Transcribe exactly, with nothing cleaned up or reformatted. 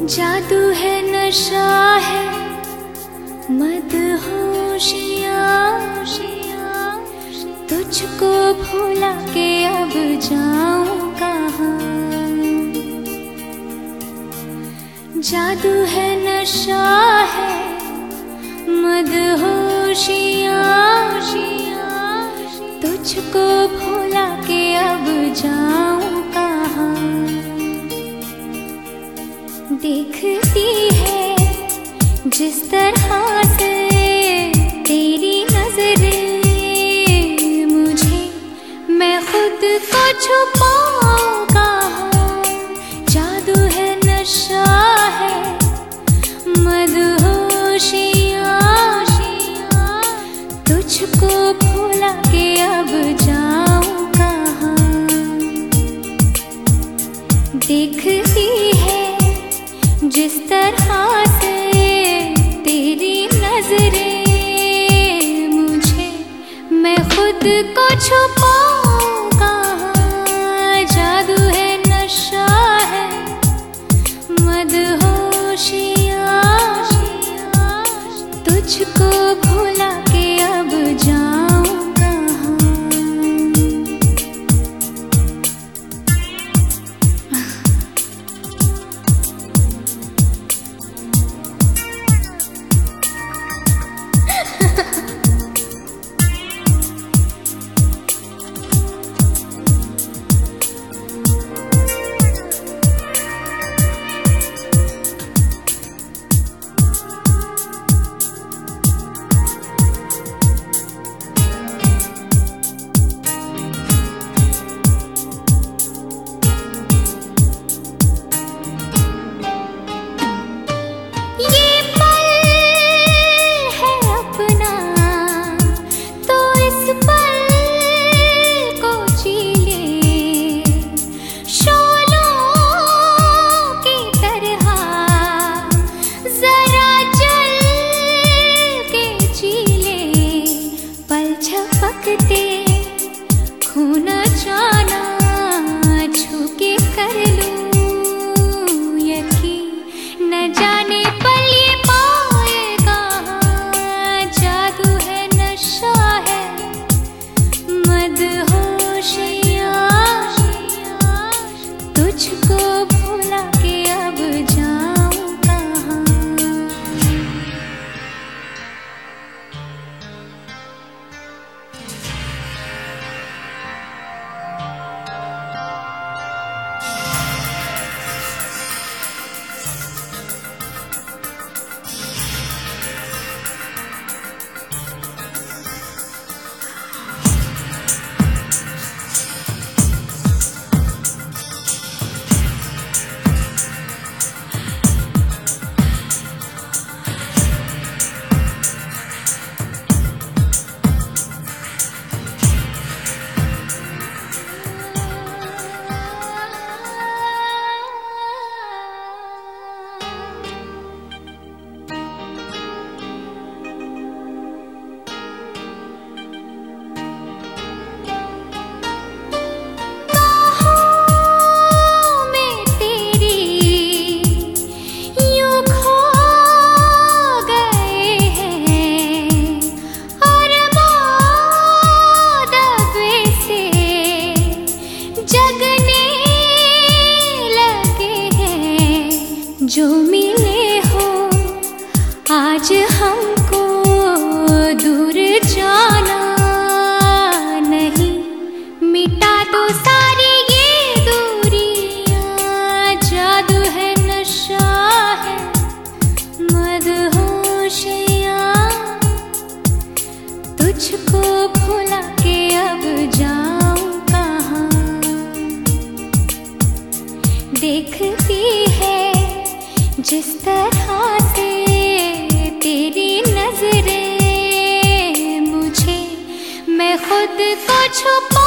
जादू है नशा है मदहोशिया, तुझको भुला के अब जाऊं कहाँ। जादू है नशा है मदहोशिया, तुझको भुला के अब जाऊं कहाँ। देखती है जिस तरह से तेरी नजरें मुझे, मैं खुद को छुपाऊं कहाँ। जादू है नशा है मदहोशिया, तुझको भुला के अब जाऊं कहाँ। देखती है जिस तरह से तेरी नजरें मुझे, मैं खुद को छुपाऊं कहाँ। जादू है नशा है मदहोशिया, तुझको भुला के अब जाऊं कहाँ। खोना जाना छू के कर लूं यकीन, न जाने पल ये पाए कहाँ। जादू है नशा है मदहोशिया, तुझको भुला के अब जाऊं कहाँ। जो मिले हो आज हमको दूर जाना नहीं, मिटा दो सारी ये दूरियां। जादू है नशा है मदहोशिया, तुझको भुला के अब जाऊं कहाँ। देखती है जिस तरह से तेरी नजरें मुझे, मैं खुद को छुपा